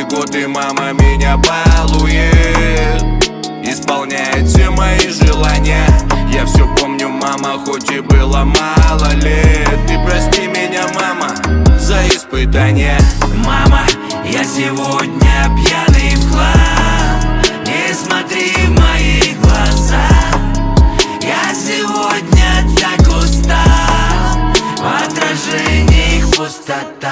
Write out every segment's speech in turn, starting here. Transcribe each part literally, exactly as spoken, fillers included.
год, и мама меня балует, исполняет все мои желания. Я все помню, мама, хоть и было мало лет. Ты прости меня, мама, за испытания. Мама, я сегодня пьяный в хлам, не смотри в мои глаза. Я сегодня так устал, в отражениях пустота.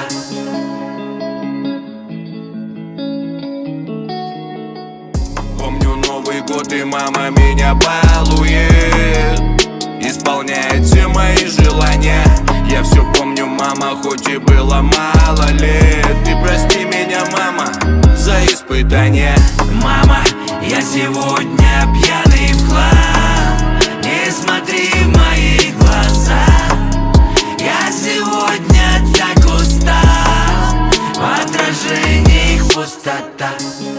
Помню Новый год, и мама меня балует, исполняет все мои желания. Я все помню, мама, хоть и было мало лет. Ты прости меня, мама, за испытания. Мама, я сегодня пьяный в хлам, не смотри в мои глаза. Я сегодня так устал, в отражениях пустота.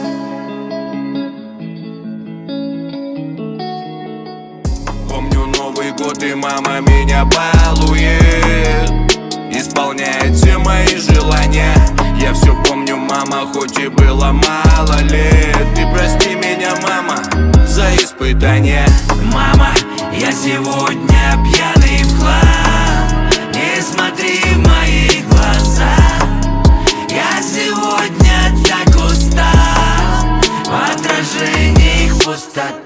Помню Новый год, и мама меня балует, исполняет все мои желания. Я все помню, мама, хоть и было мало лет. Ты прости меня, мама, за испытания. Мама, я сегодня пьяный в хлам,